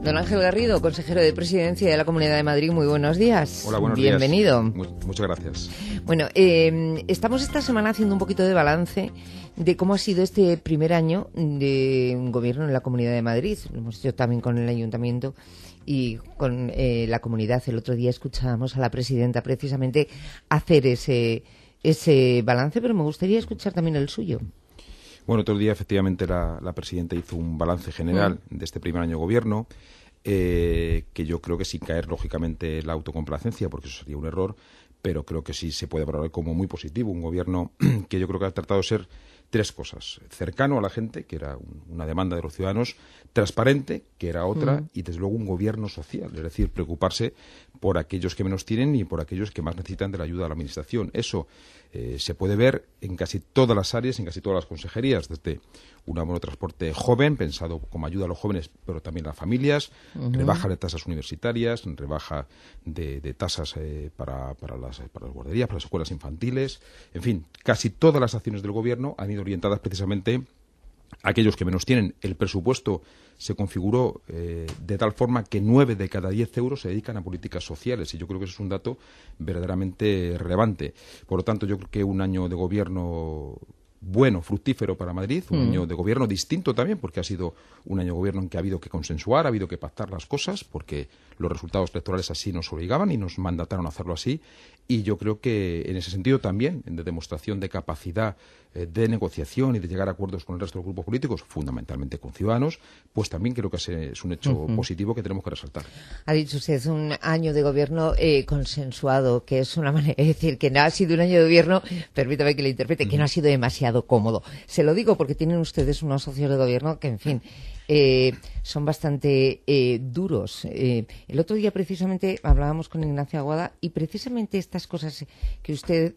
Don Ángel Garrido, consejero de Presidencia de la Comunidad de Madrid, muy buenos días. Hola, buenos días. Bienvenido. Muchas gracias. Bueno, estamos esta semana haciendo un poquito de balance de cómo ha sido este primer año de un gobierno en la Comunidad de Madrid. Lo hemos hecho también con el Ayuntamiento y con la comunidad. El otro día escuchábamos a la presidenta precisamente hacer ese balance, pero me gustaría escuchar también el suyo. Bueno, otro día efectivamente la presidenta hizo un balance general de este primer año de gobierno, que yo creo que sin caer lógicamente en la autocomplacencia, porque eso sería un error, pero creo que sí se puede valorar como muy positivo. Un gobierno que yo creo que ha tratado de ser tres cosas: cercano a la gente, que era una demanda de los ciudadanos; transparente, que era otra; y desde luego un gobierno social, es decir, preocuparse por aquellos que menos tienen y por aquellos que más necesitan de la ayuda de la administración. Eso se puede ver en casi todas las áreas, en casi todas las consejerías, desde un abono de transporte joven, pensado como ayuda a los jóvenes, pero también a las familias, rebaja de tasas universitarias, rebaja de tasas para las guarderías, para las escuelas infantiles. En fin, casi todas las acciones del gobierno han ido orientadas precisamente a aquellos que menos tienen. El presupuesto se configuró de tal forma que 9 de cada 10 euros se dedican a políticas sociales, y yo creo que eso es un dato verdaderamente relevante. Por lo tanto, yo creo que un año de gobierno bueno, fructífero para Madrid, un año de gobierno distinto también, porque ha sido un año de gobierno en que ha habido que consensuar, ha habido que pactar las cosas, porque los resultados electorales así nos obligaban y nos mandataron a hacerlo así. Y yo creo que en ese sentido también, de demostración de capacidad de negociación y de llegar a acuerdos con el resto de los grupos políticos, fundamentalmente con Ciudadanos, pues también creo que es un hecho positivo que tenemos que resaltar. Ha dicho usted un año de gobierno consensuado, que es una manera de decir que no ha sido un año de gobierno, permítame que le interprete, que no ha sido demasiado cómodo. Se lo digo porque tienen ustedes unos socios de gobierno que, en fin, son bastante duros. El otro día precisamente hablábamos con Ignacio Aguada y precisamente estas cosas que usted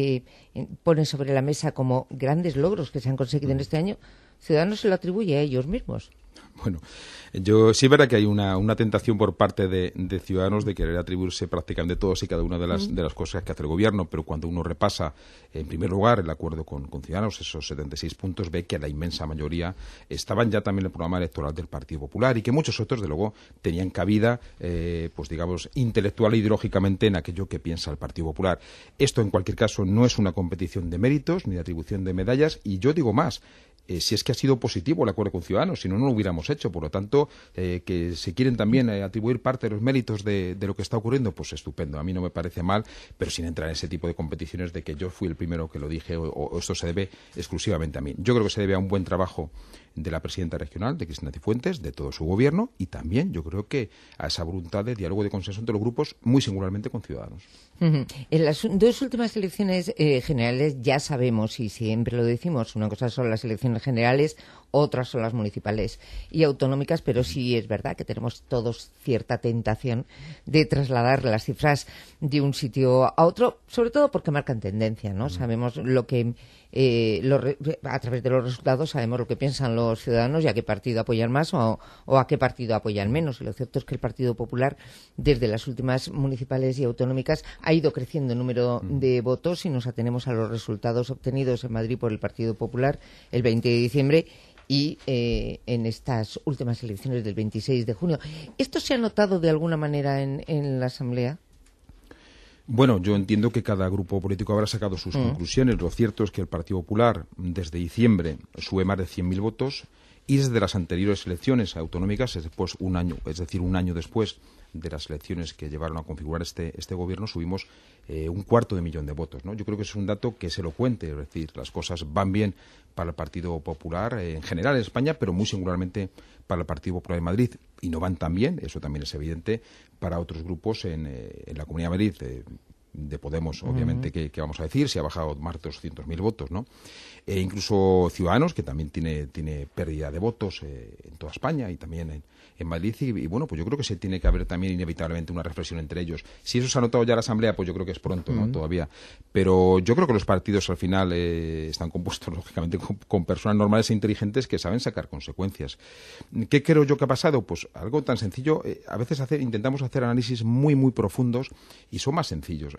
pone sobre la mesa como grandes logros que se han conseguido en este año, Ciudadanos se lo atribuye a ellos mismos. Bueno, yo sí es verdad que hay una tentación por parte de Ciudadanos de querer atribuirse prácticamente todos y cada una de las cosas que hace el gobierno, pero cuando uno repasa, en primer lugar, el acuerdo con Ciudadanos, esos 76 puntos, ve que la inmensa mayoría estaban ya también en el programa electoral del Partido Popular, y que muchos otros, de luego, tenían cabida, pues digamos, intelectual e ideológicamente en aquello que piensa el Partido Popular. Esto, en cualquier caso, no es una competición de méritos ni de atribución de medallas, y yo digo más: si es que ha sido positivo el acuerdo con Ciudadanos, si no, no lo hubiéramos hecho. Por lo tanto, que se quieren también atribuir parte de los méritos de lo que está ocurriendo, pues estupendo. A mí no me parece mal, pero sin entrar en ese tipo de competiciones de que yo fui el primero que lo dije o esto se debe exclusivamente a mí. Yo creo que se debe a un buen trabajo de la presidenta regional, de Cristina Cifuentes, de todo su gobierno, y también yo creo que a esa voluntad de diálogo, de consenso entre los grupos, muy singularmente con Ciudadanos. En las dos últimas elecciones generales ya sabemos, y siempre lo decimos, una cosa son las elecciones generales, otras son las municipales y autonómicas, pero sí es verdad que tenemos todos cierta tentación de trasladar las cifras de un sitio a otro, sobre todo porque marcan tendencia, ¿no? Sabemos lo que a través de los resultados sabemos lo que piensan los ciudadanos y a qué partido apoyan más o a qué partido apoyan menos. Y lo cierto es que el Partido Popular, desde las últimas municipales y autonómicas, ha ido creciendo en número de votos, si nos atenemos a los resultados obtenidos en Madrid por el Partido Popular el 20 de diciembre y en estas últimas elecciones del 26 de junio. ¿Esto se ha notado de alguna manera en la Asamblea? Bueno, yo entiendo que cada grupo político habrá sacado sus conclusiones. Lo cierto es que el Partido Popular, desde diciembre, sube más de 100.000 votos, y desde las anteriores elecciones autonómicas, es decir, un año después de las elecciones que llevaron a configurar este gobierno, subimos 250.000 de votos, ¿no? Yo creo que es un dato que es elocuente, es decir, las cosas van bien para el Partido Popular en general en España, pero muy singularmente para el Partido Popular de Madrid, y no van tan bien, eso también es evidente, para otros grupos en la Comunidad de Madrid. De Podemos, obviamente, que vamos a decir, se ha bajado más de 200.000 votos, ¿no? Incluso Ciudadanos, que también tiene pérdida de votos en toda España y también en Madrid, y bueno, pues yo creo que se tiene que haber también inevitablemente una reflexión entre ellos. Si eso se ha notado ya en la Asamblea, pues yo creo que es pronto, ¿no? Todavía. Pero yo creo que los partidos al final están compuestos, lógicamente, con personas normales e inteligentes que saben sacar consecuencias. ¿Qué creo yo que ha pasado? Pues algo tan sencillo. A veces intentamos hacer análisis muy, muy profundos y son más sencillos.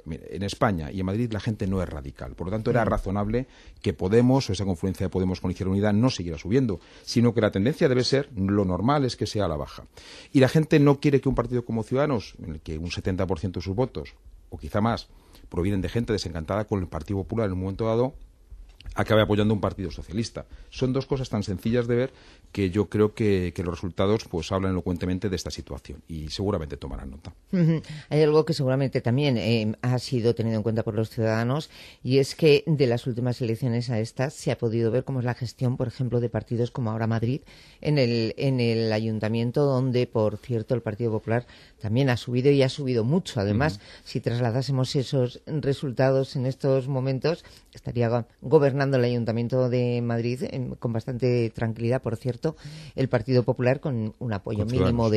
Mire, en España y en Madrid la gente no es radical. Por lo tanto, era razonable que Podemos, o esa confluencia de Podemos con Izquierda Unida, no siguiera subiendo, sino que la tendencia debe ser, lo normal es que sea a la baja. Y la gente no quiere que un partido como Ciudadanos, en el que un 70% de sus votos, o quizá más, provienen de gente desencantada con el Partido Popular en un momento dado, acabe apoyando un partido socialista. Son dos cosas tan sencillas de ver que yo creo que los resultados pues hablan elocuentemente de esta situación y seguramente tomarán nota. Hay algo que seguramente también ha sido tenido en cuenta por los ciudadanos, y es que de las últimas elecciones a estas se ha podido ver cómo es la gestión, por ejemplo, de partidos como ahora Madrid en el ayuntamiento, donde, por cierto, el Partido Popular también ha subido y ha subido mucho. Además, si trasladásemos esos resultados en estos momentos, estaría gobernando el Ayuntamiento de Madrid con bastante tranquilidad, por cierto, el Partido Popular con un apoyo mínimo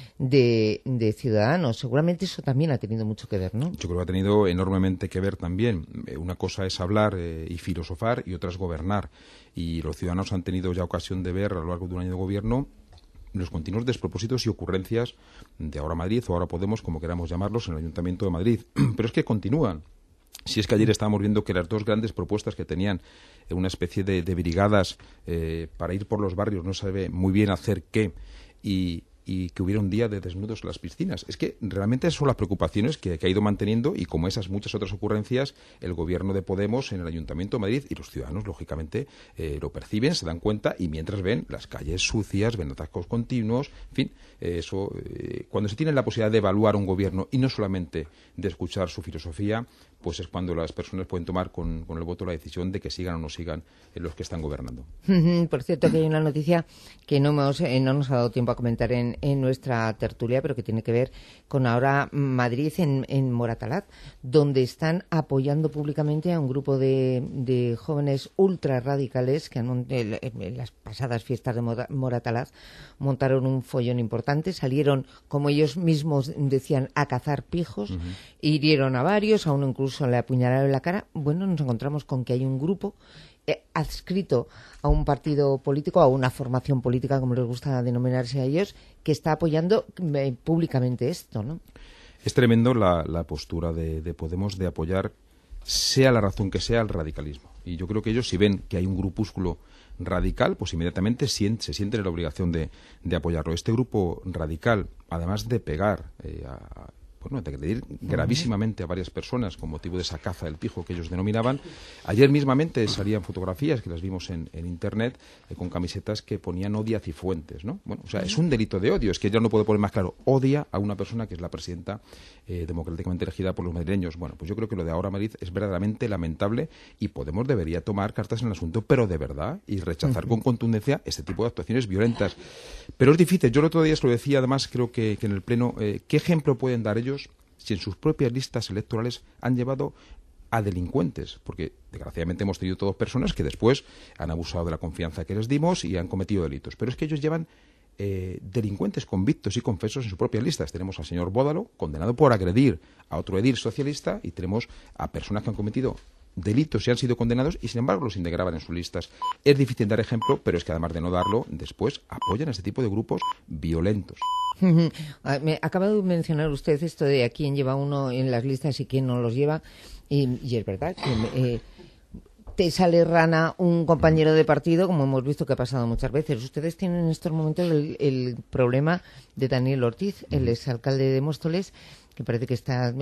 de Ciudadanos. Seguramente eso también ha tenido mucho que ver, ¿no? Yo creo que ha tenido enormemente que ver también. Una cosa es hablar y filosofar y otra es gobernar. Y los ciudadanos han tenido ya ocasión de ver a lo largo de un año de gobierno los continuos despropósitos y ocurrencias de Ahora Madrid o Ahora Podemos, como queramos llamarlos, en el Ayuntamiento de Madrid. Pero es que continúan. Si es que ayer estábamos viendo que las dos grandes propuestas que tenían, una especie de brigadas para ir por los barrios, no sabe muy bien hacer qué, y que hubiera un día de desnudos en las piscinas. Es que realmente son las preocupaciones que ha ido manteniendo, y como esas muchas otras ocurrencias, el gobierno de Podemos en el Ayuntamiento de Madrid, y los ciudadanos, lógicamente, lo perciben, se dan cuenta, y mientras ven las calles sucias, ven atascos continuos, en fin, eso, cuando se tiene la posibilidad de evaluar un gobierno y no solamente de escuchar su filosofía, pues es cuando las personas pueden tomar con el voto la decisión de que sigan o no sigan los que están gobernando. Por cierto, que hay una noticia que no nos ha dado tiempo a comentar en nuestra tertulia, pero que tiene que ver con ahora Madrid en Moratalaz, donde están apoyando públicamente a un grupo de jóvenes ultra radicales que en las pasadas fiestas de Moratalaz montaron un follón importante, salieron, como ellos mismos decían, a cazar pijos, hirieron a varios, a uno incluso le apuñalaron en la cara. Bueno, nos encontramos con que hay un grupo adscrito a un partido político, a una formación política, como les gusta denominarse a ellos, que está apoyando públicamente esto, ¿no? Es tremendo la postura de Podemos de apoyar, sea la razón que sea, el radicalismo. Y yo creo que ellos, si ven que hay un grupúsculo radical, pues inmediatamente se sienten en la obligación de apoyarlo. Este grupo radical, además de pegar de agredir gravísimamente a varias personas con motivo de esa caza del pijo que ellos denominaban. Ayer mismamente salían fotografías que las vimos en Internet con camisetas que ponían odia a Cifuentes, ¿no? Bueno, o sea, es un delito de odio, es que ya no puedo poner más claro, odia a una persona que es la presidenta democráticamente elegida por los madrileños. Bueno, pues yo creo que lo de Ahora Madrid es verdaderamente lamentable y Podemos debería tomar cartas en el asunto, pero de verdad, y rechazar con contundencia este tipo de actuaciones violentas. Pero es difícil, yo el otro día se lo decía, además creo que en el Pleno, ¿qué ejemplo pueden dar ellos si en sus propias listas electorales han llevado a delincuentes? Porque desgraciadamente hemos tenido todos personas que después han abusado de la confianza que les dimos y han cometido delitos. Pero es que ellos llevan delincuentes convictos y confesos en sus propias listas. Tenemos al señor Bódalo, condenado por agredir a otro edil socialista, y tenemos a personas que han cometido delitos y han sido condenados y sin embargo los integraban en sus listas. Es difícil dar ejemplo, pero es que además de no darlo, después apoyan a este tipo de grupos violentos. Acaba de mencionar usted esto de a quién lleva uno en las listas y quién no los lleva, y es verdad que te sale rana un compañero de partido, como hemos visto que ha pasado muchas veces. Ustedes tienen en estos momentos el problema de Daniel Ortiz, el exalcalde de Móstoles, que parece que está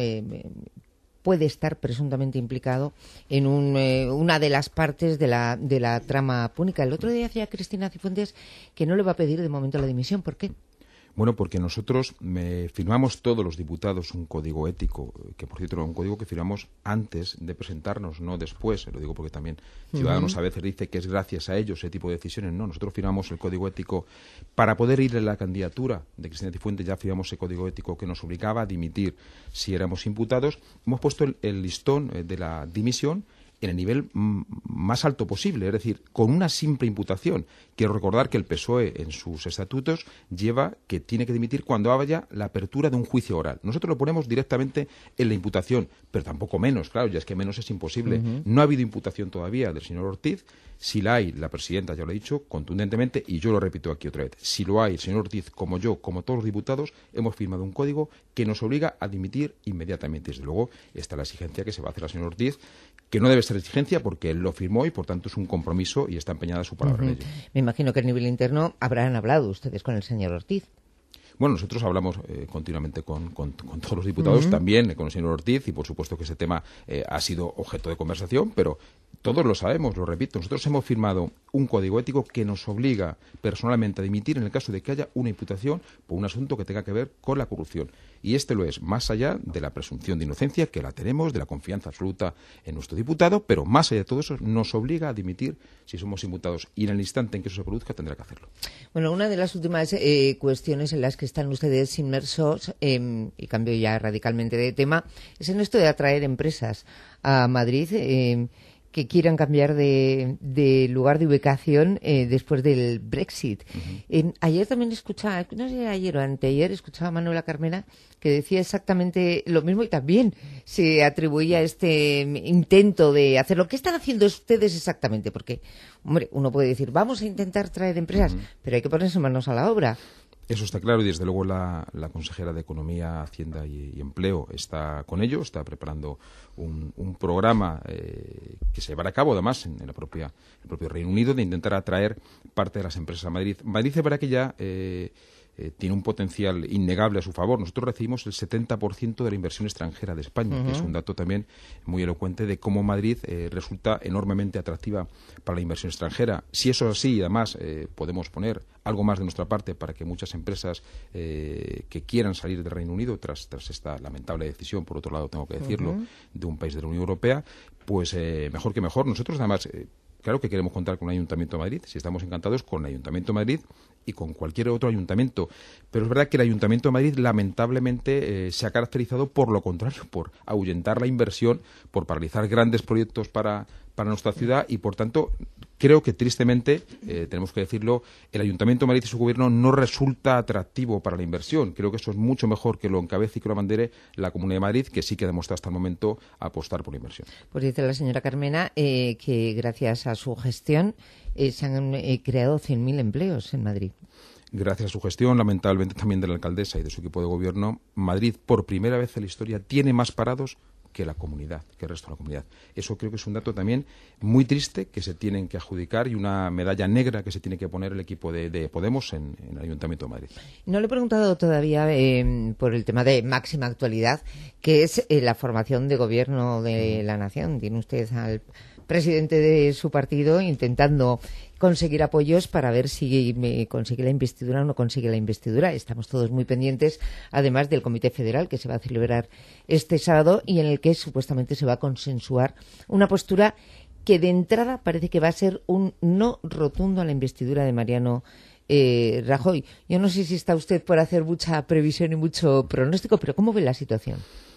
puede estar presuntamente implicado en una de las partes de la trama púnica. El otro día decía Cristina Cifuentes que no le va a pedir de momento la dimisión. ¿Por qué? Bueno, porque nosotros firmamos todos los diputados un código ético, que por cierto era un código que firmamos antes de presentarnos, no después. Lo digo porque también Ciudadanos a veces dice que es gracias a ellos ese tipo de decisiones. No, nosotros firmamos el código ético para poder ir en la candidatura de Cristina Cifuentes. Ya firmamos ese código ético que nos obligaba a dimitir si éramos imputados. Hemos puesto el listón de la dimisión en el nivel más alto posible, es decir, con una simple imputación. Quiero recordar que el PSOE en sus estatutos lleva que tiene que dimitir cuando haya la apertura de un juicio oral. Nosotros lo ponemos directamente en la imputación, pero tampoco menos, claro, ya es que menos es imposible. No ha habido imputación todavía del señor Ortiz. Si la hay, la presidenta ya lo ha dicho contundentemente, y yo lo repito aquí otra vez, si lo hay, el señor Ortiz, como yo, como todos los diputados, hemos firmado un código que nos obliga a dimitir inmediatamente. Desde luego está la exigencia que se va a hacer al señor Ortiz, que no debe ser exigencia porque él lo firmó y por tanto es un compromiso y está empeñada su palabra en ello. Me imagino que a nivel interno habrán hablado ustedes con el señor Ortiz. Bueno, nosotros hablamos continuamente con todos los diputados, también con el señor Ortiz, y por supuesto que ese tema ha sido objeto de conversación, pero todos lo sabemos, lo repito, nosotros hemos firmado un código ético que nos obliga personalmente a dimitir en el caso de que haya una imputación por un asunto que tenga que ver con la corrupción. Y este lo es, más allá de la presunción de inocencia, que la tenemos, de la confianza absoluta en nuestro diputado, pero más allá de todo eso, nos obliga a dimitir si somos imputados. Y en el instante en que eso se produzca, tendrá que hacerlo. Bueno, una de las últimas cuestiones en las que están ustedes inmersos, y cambio ya radicalmente de tema, es en esto de atraer empresas a Madrid, que quieran cambiar de lugar de ubicación después del Brexit. Ayer también escuchaba, no sé, ayer o anteayer, escuchaba a Manuela Carmena que decía exactamente lo mismo y también se atribuía este intento de hacerlo. ¿Qué están haciendo ustedes exactamente? Porque, hombre, uno puede decir, vamos a intentar traer empresas, pero hay que ponerse manos a la obra. Eso está claro y desde luego la consejera de Economía, Hacienda y Empleo está con ello, está preparando un programa que se llevará a cabo además en el propio Reino Unido de intentar atraer parte de las empresas a Madrid. Madrid es verdad que ya tiene un potencial innegable a su favor. Nosotros recibimos el 70% de la inversión extranjera de España, que es un dato también muy elocuente de cómo Madrid resulta enormemente atractiva para la inversión extranjera. Si eso es así, y además podemos poner algo más de nuestra parte para que muchas empresas que quieran salir del Reino Unido tras esta lamentable decisión, por otro lado tengo que decirlo, de un país de la Unión Europea, pues mejor que mejor. Nosotros además claro que queremos contar con el Ayuntamiento de Madrid, si estamos encantados con el Ayuntamiento de Madrid y con cualquier otro ayuntamiento. Pero es verdad que el Ayuntamiento de Madrid lamentablemente se ha caracterizado por lo contrario, por ahuyentar la inversión, por paralizar grandes proyectos para nuestra ciudad y, por tanto, creo que tristemente, tenemos que decirlo, el Ayuntamiento de Madrid y su gobierno no resulta atractivo para la inversión. Creo que eso es mucho mejor que lo encabece y que lo abandere la Comunidad de Madrid, que sí que ha demostrado hasta el momento apostar por la inversión. Pues dice la señora Carmena que gracias a su gestión se han creado 100.000 empleos en Madrid. Gracias a su gestión, lamentablemente también de la alcaldesa y de su equipo de gobierno, Madrid, por primera vez en la historia, tiene más parados que la comunidad, que el resto de la comunidad. Eso creo que es un dato también muy triste que se tienen que adjudicar y una medalla negra que se tiene que poner el equipo de Podemos en el Ayuntamiento de Madrid. No le he preguntado todavía por el tema de máxima actualidad, que es la formación de gobierno de la nación. Tiene usted al presidente de su partido intentando conseguir apoyos para ver si consigue la investidura o no consigue la investidura. Estamos todos muy pendientes, además del Comité Federal que se va a celebrar este sábado y en el que supuestamente se va a consensuar una postura que de entrada parece que va a ser un no rotundo a la investidura de Mariano Rajoy. Yo no sé si está usted por hacer mucha previsión y mucho pronóstico, pero ¿cómo ve la situación?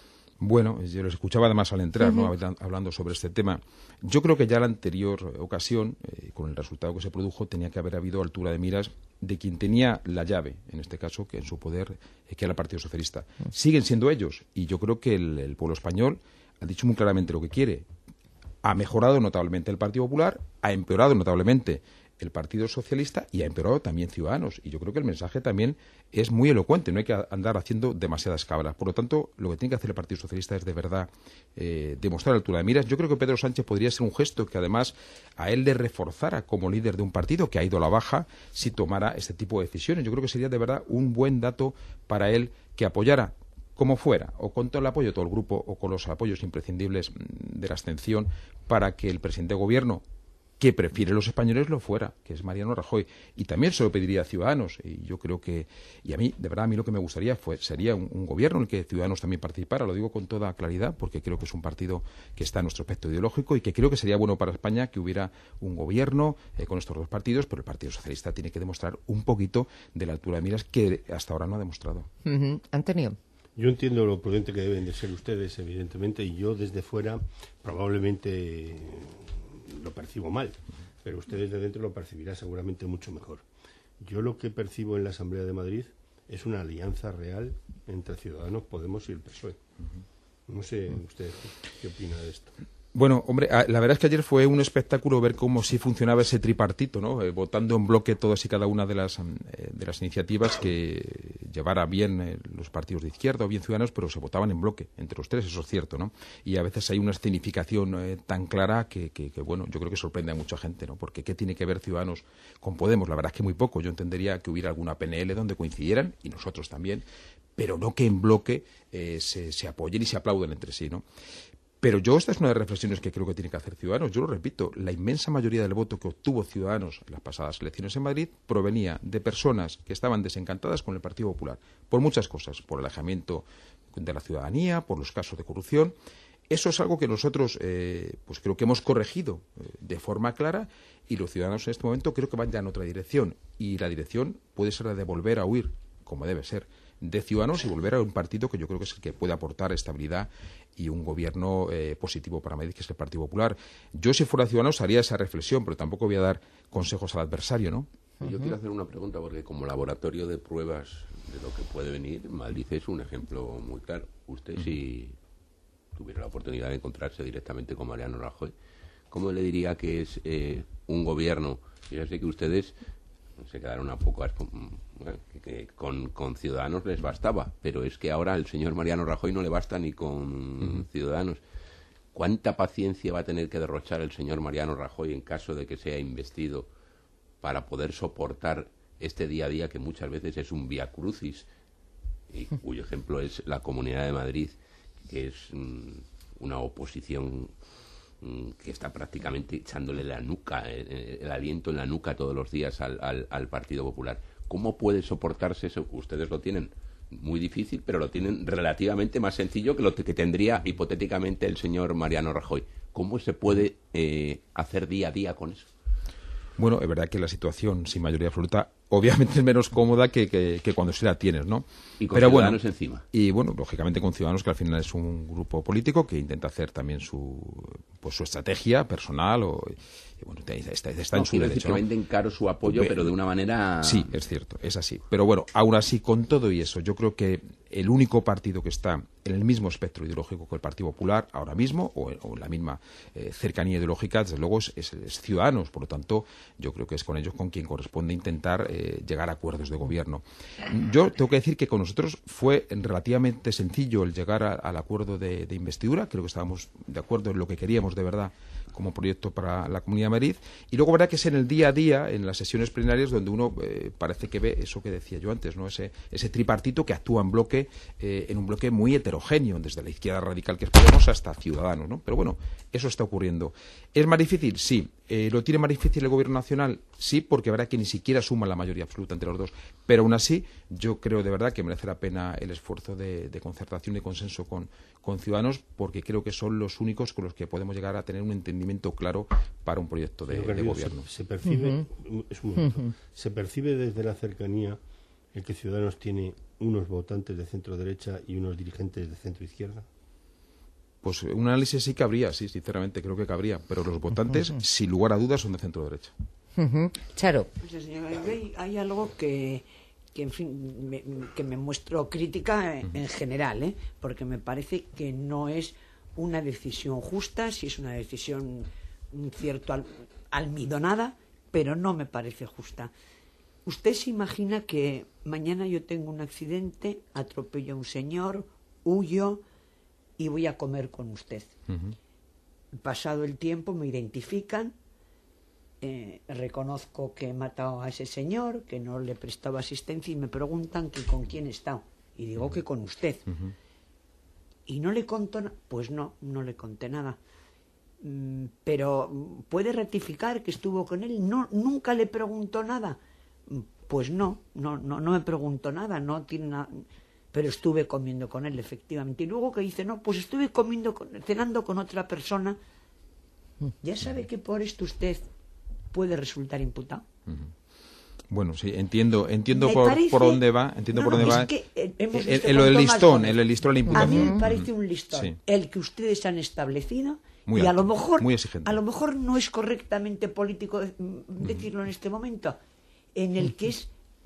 Bueno, yo los escuchaba además al entrar, ¿no? Hablando sobre este tema. Yo creo que ya la anterior ocasión, con el resultado que se produjo, tenía que haber habido altura de miras de quien tenía la llave, en este caso, que en su poder, que era el Partido Socialista. Siguen siendo ellos, y yo creo que el pueblo español ha dicho muy claramente lo que quiere. Ha mejorado notablemente el Partido Popular, ha empeorado notablemente el Partido Socialista y ha empeorado también Ciudadanos. Y yo creo que el mensaje también es muy elocuente, no hay que andar haciendo demasiadas cabras. Por lo tanto, lo que tiene que hacer el Partido Socialista es de verdad demostrar altura de miras. Yo creo que Pedro Sánchez podría ser un gesto que además a él le reforzara como líder de un partido que ha ido a la baja si tomara este tipo de decisiones. Yo creo que sería de verdad un buen dato para él que apoyara como fuera, o con todo el apoyo de todo el grupo, o con los apoyos imprescindibles de la abstención, para que el presidente de gobierno, que prefiere los españoles, lo fuera, que es Mariano Rajoy. Y también se lo pediría a Ciudadanos. Y yo creo que, y a mí, de verdad, a mí lo que me gustaría sería un gobierno en el que Ciudadanos también participara. Lo digo con toda claridad, porque creo que es un partido que está en nuestro espectro ideológico y que creo que sería bueno para España que hubiera un gobierno con estos dos partidos, pero el Partido Socialista tiene que demostrar un poquito de la altura de miras que hasta ahora no ha demostrado. Antonio. Yo entiendo lo prudente que deben de ser ustedes, evidentemente, y yo desde fuera probablemente lo percibo mal, pero ustedes de dentro lo percibirán seguramente mucho mejor. Yo lo que percibo en la Asamblea de Madrid es una alianza real entre Ciudadanos, Podemos y el PSOE. No sé usted qué opina de esto. Bueno, hombre, la verdad es que ayer fue un espectáculo ver cómo sí funcionaba ese tripartito, ¿no? Votando en bloque todas y cada una de las iniciativas que llevara bien los partidos de izquierda o bien Ciudadanos, pero se votaban en bloque entre los tres, eso es cierto, ¿no? Y a veces hay una escenificación tan clara que, bueno, yo creo que sorprende a mucha gente, ¿no? Porque ¿qué tiene que ver Ciudadanos con Podemos? La verdad es que muy poco. Yo entendería que hubiera alguna PNL donde coincidieran, y nosotros también, pero no que en bloque se apoyen y se aplauden entre sí, ¿no? Pero esta es una de las reflexiones que creo que tiene que hacer Ciudadanos. Yo lo repito, la inmensa mayoría del voto que obtuvo Ciudadanos en las pasadas elecciones en Madrid provenía de personas que estaban desencantadas con el Partido Popular, por muchas cosas, por el alejamiento de la ciudadanía, por los casos de corrupción. Eso es algo que nosotros pues creo que hemos corregido de forma clara, y los ciudadanos en este momento creo que van ya en otra dirección, y la dirección puede ser la de volver a huir, como debe ser, de Ciudadanos y volver a un partido que yo creo que es el que puede aportar estabilidad y un gobierno positivo para Madrid, que es el Partido Popular. Yo, si fuera Ciudadanos, haría esa reflexión, pero tampoco voy a dar consejos al adversario, ¿no? Yo quiero hacer una pregunta, porque como laboratorio de pruebas de lo que puede venir, Madrid es un ejemplo muy claro. Usted, si tuviera la oportunidad de encontrarse directamente con Mariano Rajoy, ¿cómo le diría que es un gobierno? Yo sé que ustedes se quedaron un poco que con Ciudadanos les bastaba, pero es que ahora el señor Mariano Rajoy no le basta ni con Ciudadanos. ¿Cuánta paciencia va a tener que derrochar el señor Mariano Rajoy en caso de que sea investido para poder soportar este día a día que muchas veces es un vía crucis, y cuyo ejemplo es la Comunidad de Madrid, que es una oposición que está prácticamente echándole la nuca, el aliento en la nuca todos los días al Partido Popular? ¿Cómo puede soportarse eso? Ustedes lo tienen muy difícil, pero lo tienen relativamente más sencillo que lo que tendría hipotéticamente el señor Mariano Rajoy. ¿Cómo se puede hacer día a día con eso? Bueno, es verdad que la situación sin mayoría absoluta obviamente es menos cómoda que cuando sí la tienes, ¿no? Y con Ciudadanos encima. Y bueno, lógicamente con Ciudadanos, que al final es un grupo político que intenta hacer también su estrategia personal y bueno, está en su derecho, ¿no? Que venden caro su apoyo, pero de una manera... Sí, es cierto, es así. Pero bueno, aún así, con todo y eso, yo creo que el único partido que está en el mismo espectro ideológico que el Partido Popular ahora mismo, o en la misma cercanía ideológica, desde luego es Ciudadanos. Por lo tanto, yo creo que es con ellos con quien corresponde intentar llegar a acuerdos de gobierno. Yo tengo que decir que con nosotros fue relativamente sencillo el llegar al acuerdo de investidura. Creo que estábamos de acuerdo en lo que queríamos de verdad como proyecto para la Comunidad de Madrid, y luego verá que es en el día a día, en las sesiones plenarias, donde uno parece que ve eso que decía yo antes, ¿no? Ese tripartito que actúa en bloque, en un bloque muy heterogéneo, desde la izquierda radical que es Podemos hasta Ciudadanos, ¿no? Pero bueno, eso está ocurriendo. ¿Es más difícil? Sí. ¿Lo tiene más difícil el Gobierno Nacional? Sí, porque verá que ni siquiera suma la mayoría absoluta entre los dos. Pero aún así, yo creo de verdad que merece la pena el esfuerzo de concertación y consenso con Ciudadanos, porque creo que son los únicos con los que podemos llegar a tener un entendimiento claro para un proyecto de gobierno. Se percibe, se percibe desde la cercanía el que Ciudadanos tiene unos votantes de centro-derecha y unos dirigentes de centro-izquierda. Pues un análisis sí cabría, sí, sinceramente creo que cabría, pero los votantes, sin lugar a dudas, son de centro-derecha. Charo. Pues, señora, hay algo que en fin, que me muestro crítica en general, porque me parece que no es una decisión justa, si es una decisión cierto almidonada, pero no me parece justa. ¿Usted se imagina que mañana yo tengo un accidente, atropello a un señor, huyo y voy a comer con usted? Pasado el tiempo me identifican, reconozco que he matado a ese señor, que no le prestaba asistencia, y me preguntan que con quién he estado, y digo que con usted. Y no le conto nada. Pues no le conté nada. Pero ¿puede ratificar que estuvo con él? No, nunca le preguntó nada. Pues no me preguntó nada, no tiene nada. Pero estuve comiendo con él, efectivamente. Y luego que dice, no, pues estuve cenando con otra persona. Ya sabe que por esto usted puede resultar imputado. Bueno, sí, entiendo Me por parece- dónde va, entiendo No, por dónde es va. que, hemos visto En lo con del Tomás listón, Gómez. en el listón de la A mí imputación. me parece un listón, Sí. el que ustedes han establecido, Muy y a alto, lo mejor, muy exigente. a lo mejor no es correctamente político decirlo en este momento, en el que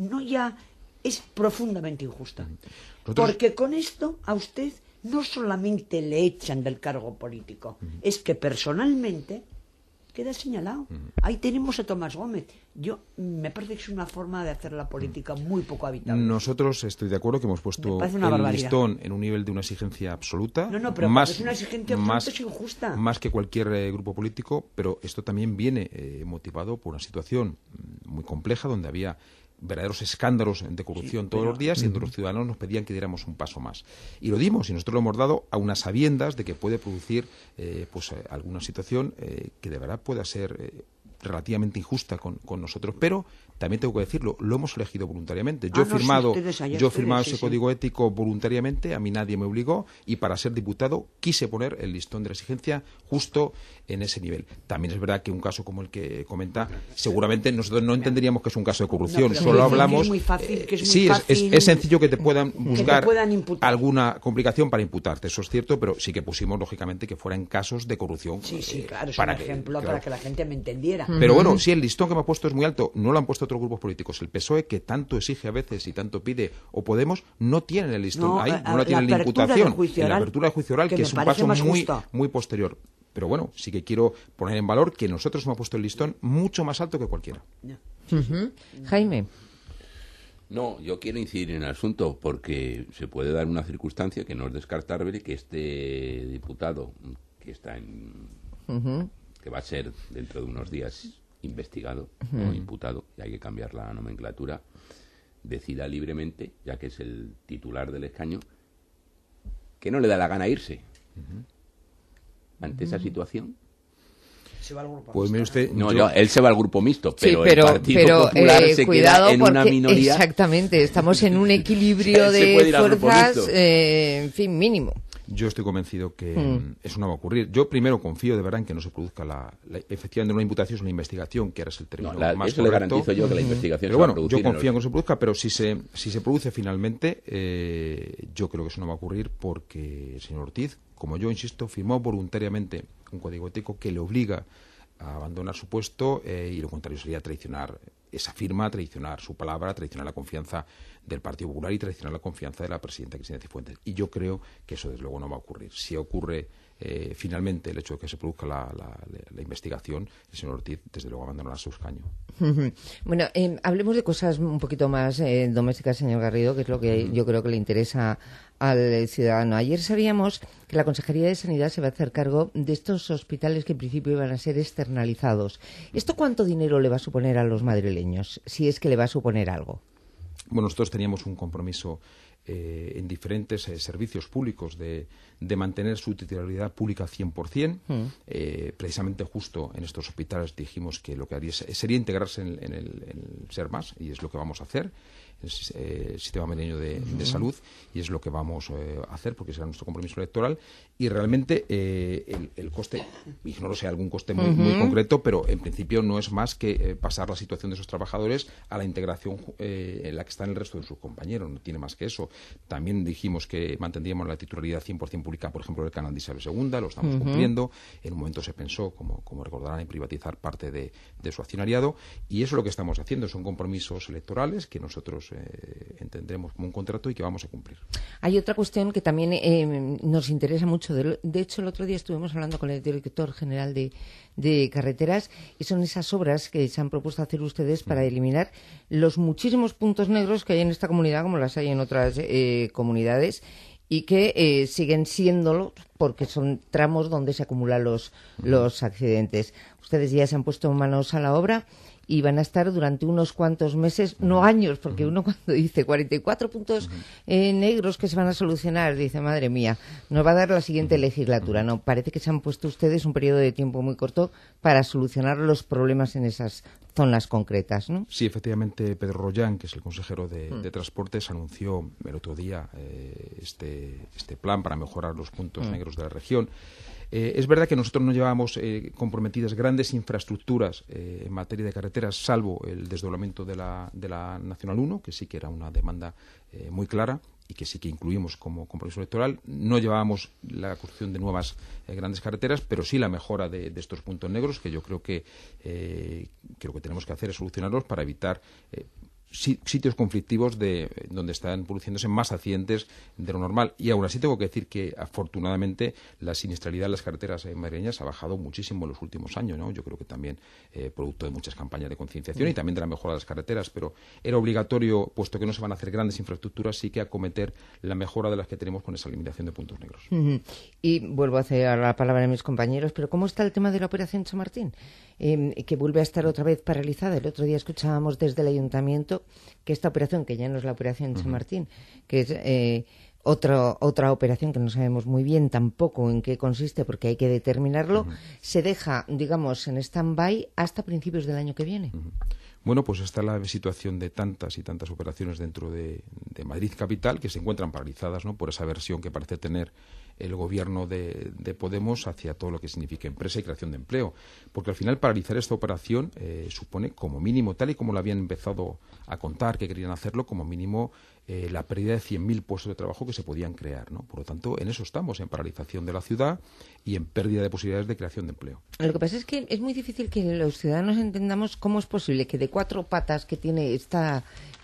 es profundamente injusta. Nosotros- Porque con esto a usted no solamente le echan del cargo político, es que personalmente queda señalado. Ahí tenemos a Tomás Gómez. Me parece que es una forma de hacer la política muy poco habitable. Nosotros estoy de acuerdo que hemos Me puesto parece una el barbaridad. listón en un nivel de una exigencia absoluta. No, pero más, es una exigencia absoluta, es injusta. Más que cualquier grupo político, pero esto también viene motivado por una situación muy compleja donde había verdaderos escándalos de corrupción todos los días y donde los ciudadanos nos pedían que diéramos un paso más. Y lo dimos, y nosotros lo hemos dado a unas sabiendas de que puede producir alguna situación que de verdad pueda ser relativamente injusta con nosotros, pero también tengo que decirlo, lo hemos elegido voluntariamente. Yo he firmado, ese código ético voluntariamente, a mí nadie me obligó, y para ser diputado quise poner el listón de la exigencia justo en ese nivel. También es verdad que un caso como el que comenta, seguramente nosotros no entenderíamos que es un caso de corrupción, pero solo que hablamos... es muy fácil, que es muy sí, fácil es sencillo que te puedan que buscar te puedan imputar. alguna complicación para imputarte, eso es cierto, pero sí que pusimos, lógicamente, que fueran casos de corrupción. Sí, claro, es para un ejemplo para que la gente me entendiera. Pero bueno, si el listón que me ha puesto es muy alto, no lo han puesto otros grupos políticos. El PSOE, que tanto exige a veces y tanto pide, o Podemos, no tienen el listón No, ahí, no lo la tienen en la apertura imputación. del juicio En la oral, apertura del juicio oral, que que me es un parece paso más muy, justo. muy posterior. Pero bueno, sí que quiero poner en valor que nosotros hemos puesto el listón mucho más alto que cualquiera. Jaime. No, yo quiero incidir en el asunto porque se puede dar una circunstancia que no es descartable, que este diputado que está que va a ser dentro de unos días investigado o imputado, y hay que cambiar la nomenclatura, decida libremente, ya que es el titular del escaño, que no le da la gana irse. Ante esa situación. Se va al grupo Pues mire usted, Él se va al grupo mixto, pero, Sí, el Partido Popular se cuidado queda en una porque, minoría. exactamente, estamos en un equilibrio Se puede de ir al grupo fuerzas, mixto. en fin, mínimo. Yo estoy convencido que eso no va a ocurrir. Yo primero confío de verdad en que no se produzca efectivamente una imputación, es una investigación, que ahora es el término más eso le correcto. garantizo yo, que la investigación Pero se va a bueno, producir. yo confío en que no se produzca, pero si se produce finalmente, yo creo que eso no va a ocurrir porque el señor Ortiz, como yo insisto, firmó voluntariamente un código ético que le obliga a abandonar su puesto, y lo contrario sería traicionar esa firma, traicionar su palabra, traicionar la confianza del Partido Popular y traicionar la confianza de la presidenta Cristina Cifuentes. Y yo creo que eso desde luego no va a ocurrir. Si ocurre finalmente el hecho de que se produzca la investigación, el señor Ortiz desde luego abandonará su escaño. Bueno, hablemos de cosas un poquito más domésticas, señor Garrido, que es lo que yo creo que le interesa al ciudadano. Ayer sabíamos que la Consejería de Sanidad se va a hacer cargo de estos hospitales que en principio iban a ser externalizados. ¿Esto cuánto dinero le va a suponer a los madrileños, si es que le va a suponer algo? Bueno, nosotros teníamos un compromiso en diferentes servicios públicos de mantener su titularidad pública 100%. Precisamente justo en estos hospitales dijimos que lo que haría sería integrarse en el SER+, y es lo que vamos a hacer, el Sistema Madrileño de Salud, y es lo que vamos a hacer porque será nuestro compromiso electoral. Y realmente el coste, ignoro si hay algún coste muy concreto, pero en principio no es más que pasar la situación de esos trabajadores a la integración en la que están el resto de sus compañeros, no tiene más que eso. También dijimos que mantendríamos la titularidad 100% pública, por ejemplo, del canal de Isabel II, lo estamos cumpliendo. En un momento se pensó, como recordarán, en privatizar parte de su accionariado, y eso es lo que estamos haciendo. Son compromisos electorales que nosotros entendremos como un contrato y que vamos a cumplir. Hay otra cuestión que también nos interesa mucho. De hecho, el otro día estuvimos hablando con el director general de carreteras, y son esas obras que se han propuesto hacer ustedes para eliminar los muchísimos puntos negros que hay en esta comunidad, como las hay en otras comunidades, y que siguen siéndolo porque son tramos donde se acumulan los accidentes. Ustedes ya se han puesto manos a la obra y van a estar durante unos cuantos meses, no años, porque uno cuando dice 44 puntos negros que se van a solucionar, dice, madre mía, nos va a dar la siguiente legislatura. No, parece que se han puesto ustedes un periodo de tiempo muy corto para solucionar los problemas en esas zonas concretas, ¿no? Sí, efectivamente, Pedro Rollán, que es el consejero de Transportes, anunció el otro día este plan para mejorar los puntos negros de la región. Es verdad que nosotros no llevábamos comprometidas grandes infraestructuras en materia de carreteras carreteras, salvo el desdoblamiento de la Nacional 1, que sí que era una demanda muy clara y que sí que incluimos como compromiso electoral. No llevábamos la construcción de nuevas grandes carreteras, pero sí la mejora de estos puntos negros, que yo creo que lo que tenemos que hacer es solucionarlos para evitar sitios conflictivos donde están produciéndose más accidentes de lo normal. Y aún así tengo que decir que, afortunadamente, la siniestralidad en las carreteras madrileñas ha bajado muchísimo en los últimos años, ¿no? Yo creo que también producto de muchas campañas de concienciación y también de la mejora de las carreteras, pero era obligatorio, puesto que no se van a hacer grandes infraestructuras, sí que acometer la mejora de las que tenemos con esa eliminación de puntos negros. Y vuelvo a hacer la palabra a mis compañeros, pero ¿cómo está el tema de la Operación Chamartín? Que vuelve a estar otra vez paralizada. El otro día escuchábamos desde el Ayuntamiento que esta operación, que ya no es la Operación Chamartín, que es otra operación que no sabemos muy bien tampoco en qué consiste porque hay que determinarlo, se deja, digamos, en stand-by hasta principios del año que viene. Bueno, pues está la situación de tantas y tantas operaciones dentro de Madrid Capital que se encuentran paralizadas, ¿no?, por esa versión que parece tener el gobierno de Podemos hacia todo lo que significa empresa y creación de empleo. Porque al final paralizar esta operación supone, como mínimo, tal y como lo habían empezado a contar que querían hacerlo, como mínimo la pérdida de 100.000 puestos de trabajo que se podían crear, ¿no? Por lo tanto, en eso estamos, en paralización de la ciudad y en pérdida de posibilidades de creación de empleo. Lo que pasa es que es muy difícil que los ciudadanos entendamos cómo es posible que de 4 patas que tiene esta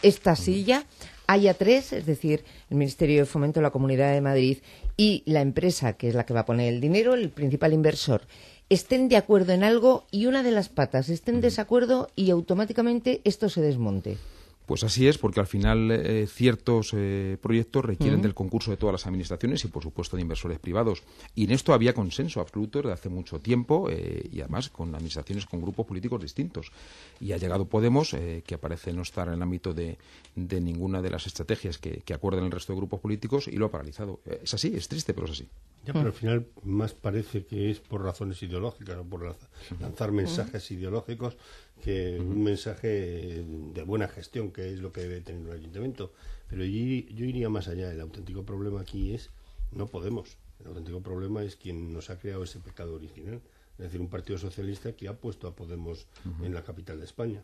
silla haya 3, es decir, el Ministerio de Fomento, la Comunidad de Madrid y la empresa, que es la que va a poner el dinero, el principal inversor, estén de acuerdo en algo y una de las patas esté en desacuerdo y automáticamente esto se desmonte. Pues así es, porque al final ciertos proyectos requieren del concurso de todas las administraciones y, por supuesto, de inversores privados. Y en esto había consenso absoluto desde hace mucho tiempo y, además, con administraciones con grupos políticos distintos. Y ha llegado Podemos, que parece no estar en el ámbito de ninguna de las estrategias que acuerdan el resto de grupos políticos y lo ha paralizado. Es así, es triste, pero es así. Ya, pero al final más parece que es por razones ideológicas, o por lanzar mensajes ideológicos, que un mensaje de buena gestión, que es lo que debe tener un ayuntamiento. Pero yo iría más allá. El auténtico problema aquí es no Podemos. El auténtico problema es quien nos ha creado ese pecado original. Es decir, un partido socialista que ha puesto a Podemos en la capital de España.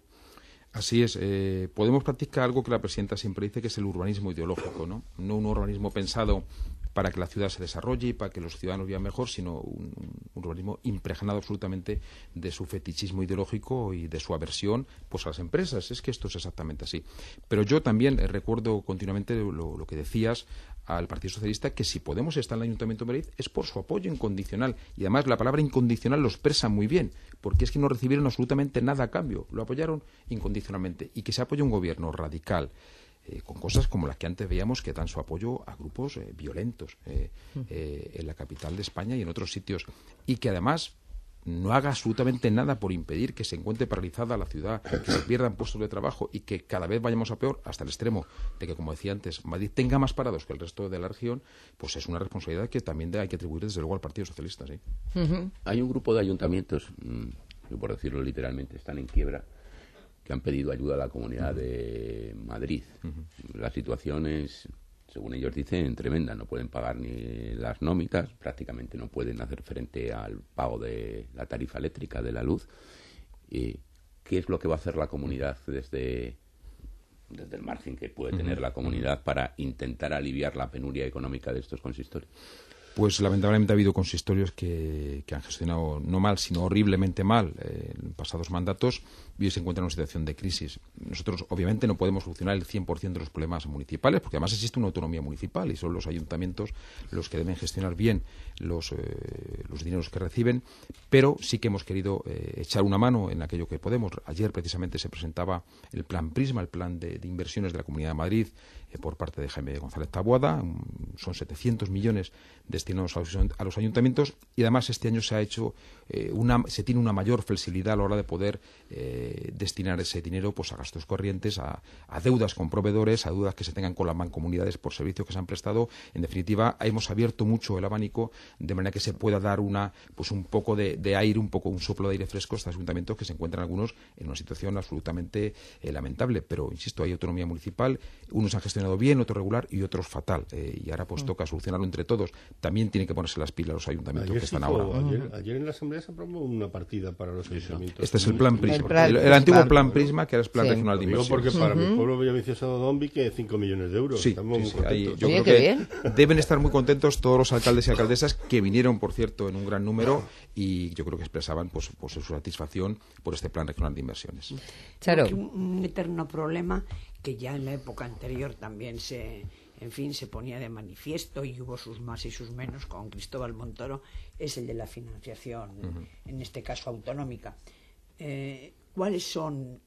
Así es. Podemos practicar algo que la presidenta siempre dice, que es el urbanismo ideológico, ¿no? No un urbanismo pensado para que la ciudad se desarrolle y para que los ciudadanos vivan mejor, sino un urbanismo impregnado absolutamente de su fetichismo ideológico y de su aversión pues a las empresas. Es que esto es exactamente así. Pero yo también recuerdo continuamente lo que decías al Partido Socialista, que si Podemos está en el Ayuntamiento de Madrid es por su apoyo incondicional. Y además la palabra incondicional lo expresa muy bien, porque es que no recibieron absolutamente nada a cambio. Lo apoyaron incondicionalmente. Y que se apoya un gobierno radical, con cosas como las que antes veíamos que dan su apoyo a grupos violentos en la capital de España y en otros sitios, y que además no haga absolutamente nada por impedir que se encuentre paralizada la ciudad, que se pierdan puestos de trabajo y que cada vez vayamos a peor, hasta el extremo de que, como decía antes, Madrid tenga más parados que el resto de la región, pues es una responsabilidad que también hay que atribuir desde luego al Partido Socialista. ¿Sí? Hay un grupo de ayuntamientos, que por decirlo literalmente están en quiebra, que han pedido ayuda a la Comunidad de Madrid. La situación es, según ellos dicen, tremenda. No pueden pagar ni las nóminas, prácticamente no pueden hacer frente al pago de la tarifa eléctrica, de la luz. ¿Qué es lo que va a hacer la comunidad desde el margen que puede tener la comunidad para intentar aliviar la penuria económica de estos consistorios? Pues lamentablemente ha habido consistorios que han gestionado no mal, sino horriblemente mal en pasados mandatos y hoy se encuentran en una situación de crisis. Nosotros obviamente no podemos solucionar el 100% de los problemas municipales, porque además existe una autonomía municipal y son los ayuntamientos los que deben gestionar bien los dineros que reciben, pero sí que hemos querido echar una mano en aquello que podemos. Ayer precisamente se presentaba el plan Prisma, el plan de inversiones de la Comunidad de Madrid, por parte de Jaime González Taboada. Son 700 millones destinados a los ayuntamientos y además este año se ha hecho se tiene una mayor flexibilidad a la hora de poder destinar ese dinero pues a gastos corrientes, a deudas con proveedores, a deudas que se tengan con las mancomunidades por servicios que se han prestado. En definitiva, hemos abierto mucho el abanico de manera que se pueda dar un poco de aire, un soplo de aire fresco a estos ayuntamientos que se encuentran algunos en una situación absolutamente lamentable. Pero, insisto, hay autonomía municipal, unos han gestionado bien, otros regular y otros fatal. Y ahora pues toca solucionarlo entre todos. También también tienen que ponerse las pilas los ayuntamientos que están ahora. Ayer en la Asamblea se aprobó una partida para los ayuntamientos. Este es el plan Prisma. El antiguo plan Prisma, que era el plan regional de inversión. Porque para mi pueblo villavicioso de Dombi, que 5 millones de euros. Sí, Estamos muy contentos. yo creo que deben estar muy contentos todos los alcaldes y alcaldesas que vinieron, por cierto, en un gran número, y yo creo que expresaban pues su satisfacción por este plan regional de inversiones. Claro. Un eterno problema que ya en la época anterior también se ponía de manifiesto, y hubo sus más y sus menos con Cristóbal Montoro, es el de la financiación, en este caso autonómica. ¿Cuáles son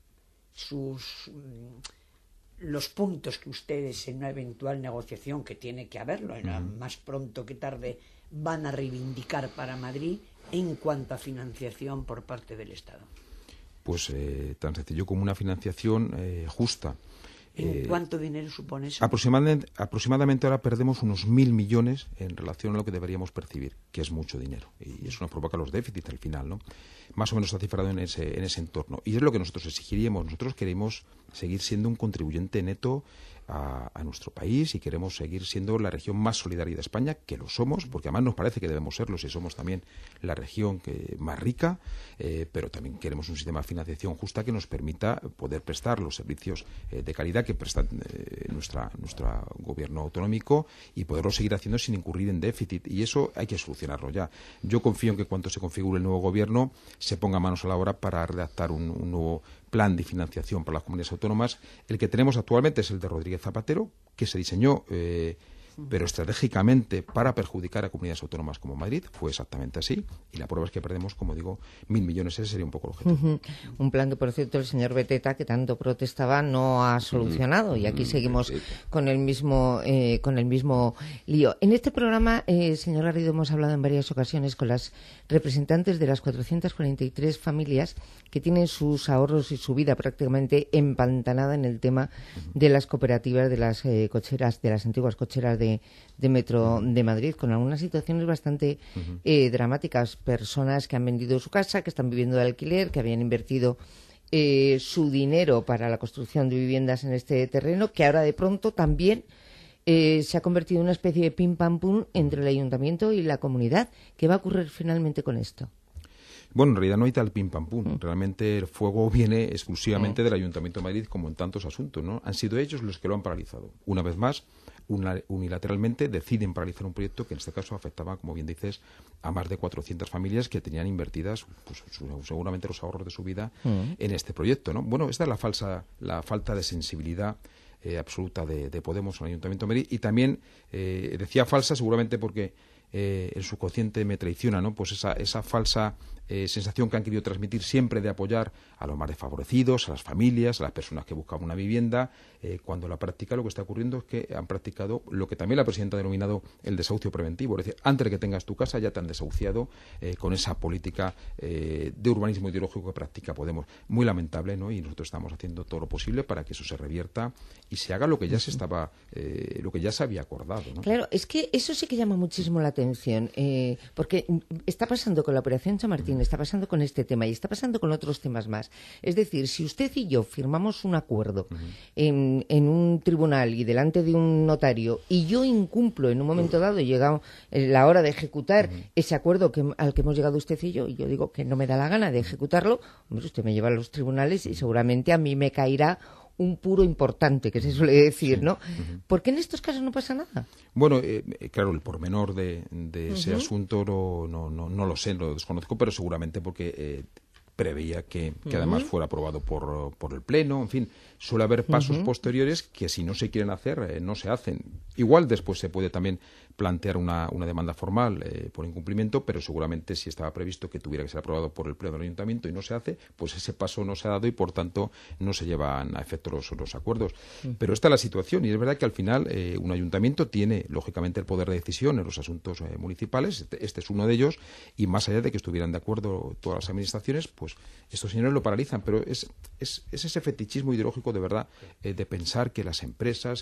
los puntos que ustedes, en una eventual negociación, que tiene que haberlo, más pronto que tarde, van a reivindicar para Madrid en cuanto a financiación por parte del Estado? Pues tan sencillo como una financiación justa. ¿En cuánto dinero supone eso? Aproximadamente ahora perdemos unos 1.000 millones en relación a lo que deberíamos percibir, que es mucho dinero. Y eso nos provoca los déficits al final, ¿no? Más o menos está cifrado en ese entorno. Y es lo que nosotros exigiríamos. Nosotros queremos seguir siendo un contribuyente neto a nuestro país, y queremos seguir siendo la región más solidaria de España, que lo somos, porque además nos parece que debemos serlo si somos también la región más rica, pero también queremos un sistema de financiación justa que nos permita poder prestar los servicios de calidad que presta nuestro gobierno autonómico, y poderlo seguir haciendo sin incurrir en déficit, y eso hay que solucionarlo ya. Yo confío en que cuando se configure el nuevo gobierno se ponga manos a la obra para redactar un nuevo plan de financiación para las comunidades autónomas. El que tenemos actualmente es el de Rodríguez Zapatero, que se diseñó pero estratégicamente para perjudicar a comunidades autónomas como Madrid. Fue exactamente así, y la prueba es que perdemos, como digo, 1.000 millones. Ese sería un poco el objetivo. Un plan que, por cierto, el señor Beteta, que tanto protestaba, no ha solucionado, y aquí seguimos con el mismo lío. En este programa, señor Garrido, hemos hablado en varias ocasiones con las representantes de las 443 familias que tienen sus ahorros y su vida prácticamente empantanada en el tema de las cooperativas, de las cocheras, de las antiguas cocheras de Metro de Madrid, con algunas situaciones bastante dramáticas. Personas que han vendido su casa, que están viviendo de alquiler, que habían invertido su dinero para la construcción de viviendas en este terreno, que ahora de pronto también se ha convertido en una especie de pim pam pum entre el ayuntamiento y la comunidad. ¿Qué va a ocurrir finalmente con esto? Bueno, en realidad no hay tal pim pam pum. Realmente el fuego viene exclusivamente del Ayuntamiento de Madrid, como en tantos asuntos, ¿no? Han sido ellos los que lo han paralizado. Una vez más, unilateralmente deciden paralizar un proyecto que en este caso afectaba, como bien dices, a más de 400 familias que tenían invertidas pues, seguramente los ahorros de su vida en este proyecto, ¿no? Bueno, esta es la falta de sensibilidad absoluta de Podemos en el Ayuntamiento de Madrid, y también decía falsa seguramente porque el subconsciente me traiciona, ¿no? Pues esa falsa sensación que han querido transmitir siempre de apoyar a los más desfavorecidos, a las familias, a las personas que buscaban una vivienda, cuando en la práctica lo que está ocurriendo es que han practicado lo que también la presidenta ha denominado el desahucio preventivo. Es decir, antes de que tengas tu casa ya te han desahuciado con esa política de urbanismo ideológico que practica Podemos. Muy lamentable, ¿no? Y nosotros estamos haciendo todo lo posible para que eso se revierta y se haga lo que ya lo que ya se había acordado, ¿no? Claro, es que eso sí que llama muchísimo la atención, porque está pasando con la Operación Chamartín, está pasando con este tema y está pasando con otros temas más. Es decir, si usted y yo firmamos un acuerdo en un tribunal y delante de un notario, y yo incumplo en un momento dado, y llega la hora de ejecutar ese acuerdo al que hemos llegado usted y yo digo que no me da la gana de ejecutarlo, hombre, usted me lleva a los tribunales y seguramente a mí me caerá un puro importante, que se suele decir, ¿no? ¿Por qué en estos casos no pasa nada? Bueno, claro, el pormenor de ese asunto no lo sé, lo desconozco, pero seguramente porque preveía que además fuera aprobado por el Pleno. En fin, suele haber pasos posteriores que, si no se quieren hacer, no se hacen. Igual después se puede también plantear una demanda formal por incumplimiento, pero seguramente si estaba previsto que tuviera que ser aprobado por el Pleno del Ayuntamiento y no se hace, pues ese paso no se ha dado y por tanto no se llevan a efecto los acuerdos. Pero esta es la situación, y es verdad que al final un ayuntamiento tiene lógicamente el poder de decisión en los asuntos municipales. Este es uno de ellos, y más allá de que estuvieran de acuerdo todas las administraciones, pues estos señores lo paralizan. Pero es ese fetichismo ideológico de verdad de pensar que las empresas,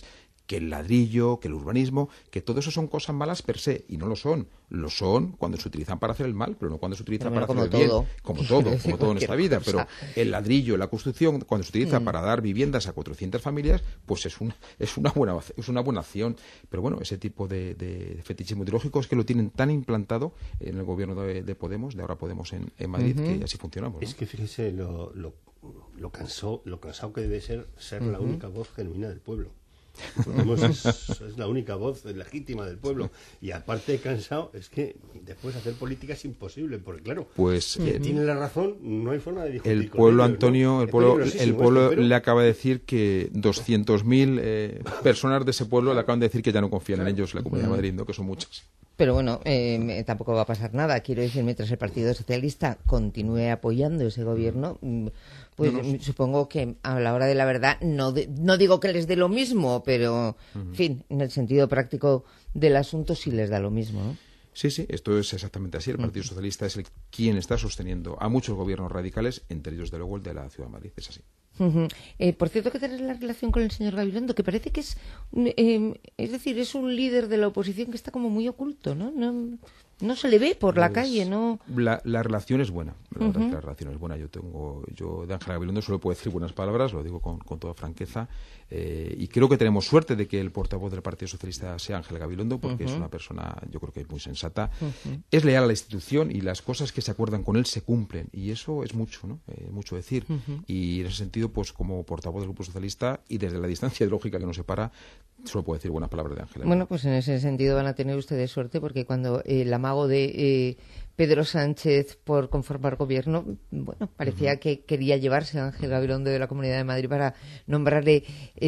que el ladrillo, que el urbanismo, que todo eso son cosas malas per se, y no lo son. Lo son cuando se utilizan para hacer el mal, pero no cuando se utilizan para hacer el bien. Como todo en esta vida. Pero el ladrillo, la construcción, cuando se utiliza para dar viviendas a 400 familias, pues es una buena acción. Pero bueno, ese tipo de fetichismo ideológico es que lo tienen tan implantado en el gobierno de Podemos, de ahora Podemos en Madrid, que así funcionamos, ¿no? Es que fíjese lo cansado que debe ser la única voz genuina del pueblo. Podemos es la única voz legítima del pueblo, y aparte de cansado, es que después hacer política es imposible, porque claro, pues tiene la razón, no hay forma de discutir. El pueblo, ellos, Antonio, ¿no? el pueblo le acaba de decir que 200.000 personas de ese pueblo le acaban de decir que ya no confían en ellos, la Comunidad de Madrid, ¿no? Que son muchas. Pero bueno, tampoco va a pasar nada. Quiero decir, mientras el Partido Socialista continúe apoyando ese gobierno, pues supongo que a la hora de la verdad, no digo que les dé lo mismo, pero, en fin, en el sentido práctico del asunto sí les da lo mismo, ¿no? Sí, esto es exactamente así. El Partido Socialista es quien está sosteniendo a muchos gobiernos radicales, entre ellos, de luego, el de la Ciudad de Madrid. Es así. Por cierto, ¿qué tal es la relación con el señor Gabilondo? Que parece que es decir, es un líder de la oposición que está como muy oculto, ¿no? No se le ve por la calle, ¿no? La relación es buena. La verdad es que la relación es buena. Yo de Ángel Gabilondo solo puedo decir buenas palabras, lo digo con toda franqueza. Y creo que tenemos suerte de que el portavoz del Partido Socialista sea Ángel Gabilondo, porque es una persona, yo creo que muy sensata. Es leal a la institución y las cosas que se acuerdan con él se cumplen. Y eso es mucho, ¿no? Mucho decir. Y en ese sentido, pues como portavoz del Grupo Socialista y desde la distancia ideológica que nos separa, solo puedo decir buenas palabras de Ángel Gabilondo. Bueno, pues en ese sentido van a tener ustedes suerte, porque cuando el amago de Pedro Sánchez por conformar gobierno, bueno, parecía que quería llevarse a Ángel Gabilondo de la Comunidad de Madrid para nombrarle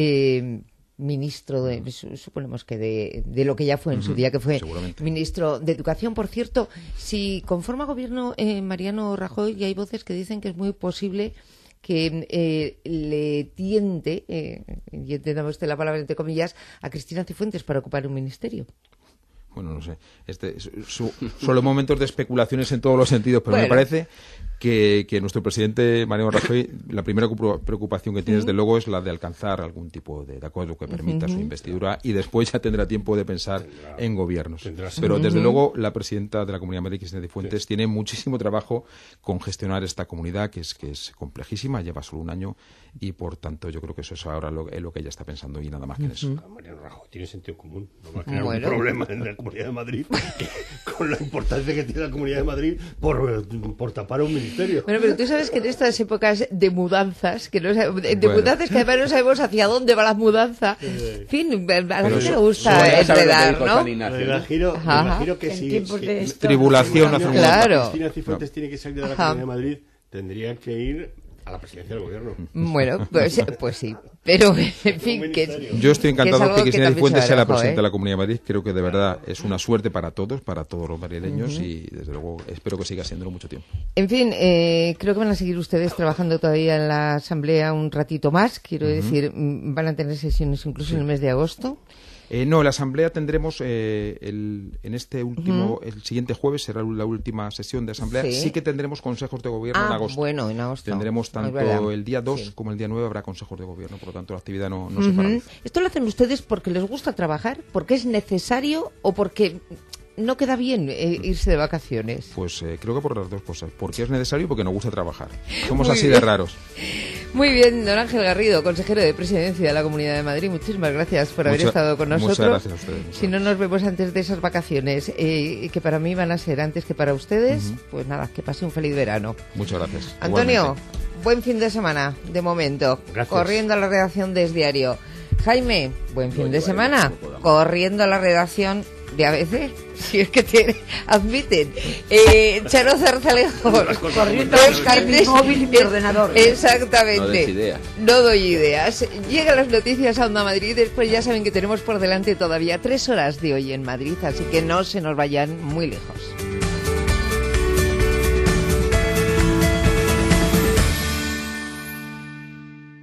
ministro suponemos que de lo que ya fue en su día, que fue ministro de Educación. Por cierto, si conforma gobierno Mariano Rajoy, y hay voces que dicen que es muy posible que le tiente, y entendamos usted la palabra entre comillas, a Cristina Cifuentes para ocupar un ministerio. Bueno, no sé. Solo momentos de especulaciones en todos los sentidos, pero me parece que nuestro presidente Mariano Rajoy, la primera preocupación que tiene desde luego es la de alcanzar algún tipo de acuerdo que permita su investidura, y después ya tendrá tiempo de pensar en gobiernos. Pero desde luego la presidenta de la Comunidad de Madrid, Cristina Cifuentes, tiene muchísimo trabajo con gestionar esta comunidad, que es complejísima, lleva solo un año, y por tanto yo creo que eso es ahora lo que ella está pensando, y nada más que en eso. Mariano Rajoy tiene sentido común, no va a crear un problema en la Comunidad de Madrid con la importancia que tiene la Comunidad de Madrid por tapar un ministerio. Bueno, pero tú sabes que en estas épocas de mudanzas, mudanzas que además no sabemos hacia dónde va la mudanza, en fin, a la gente le gusta enredar, ¿no? Me imagino que si tribulación hace un claro. Cristina Cifuentes tiene que salir de la Comunidad de Madrid, tendría que ir a la presidencia del gobierno. Bueno, pues sí. Pero, en fin, yo estoy encantado que Cristina Cifuentes sea la presidenta de la Comunidad de Madrid. Creo que de verdad es una suerte para todos los madrileños, y desde luego espero que siga siéndolo mucho tiempo. En fin, creo que van a seguir ustedes trabajando todavía en la Asamblea un ratito más. Quiero decir, van a tener sesiones incluso en el mes de agosto. No, en la Asamblea tendremos el siguiente jueves será la última sesión de Asamblea. Sí que tendremos consejos de gobierno en agosto. Bueno, en agosto. Tendremos tanto el día 2 como el día 9 habrá consejos de gobierno, por lo tanto la actividad no se paraliza. ¿Esto lo hacen ustedes porque les gusta trabajar, porque es necesario o porque no queda bien irse de vacaciones? Pues creo que por las dos cosas, porque es necesario y porque nos gusta trabajar. Somos así de raros. Muy bien, don Ángel Garrido, consejero de Presidencia de la Comunidad de Madrid, muchísimas gracias por haber estado con nosotros. Muchas gracias a ustedes. Si no nos vemos antes de esas vacaciones, que para mí van a ser antes que para ustedes, pues nada, que pase un feliz verano. Muchas gracias. Antonio, igualmente. Buen fin de semana, de momento. Gracias. Corriendo a la redacción de Es Diario. Jaime, buen fin de semana, corriendo a la redacción de ABC, si es que admiten. Charo Zarzalejo, corriendo a buscar mi móvil y mi ordenador. Exactamente. No doy ideas. Llegan las noticias a Onda Madrid. Después ya saben que tenemos por delante todavía 3 horas de hoy en Madrid, así que no se nos vayan muy lejos.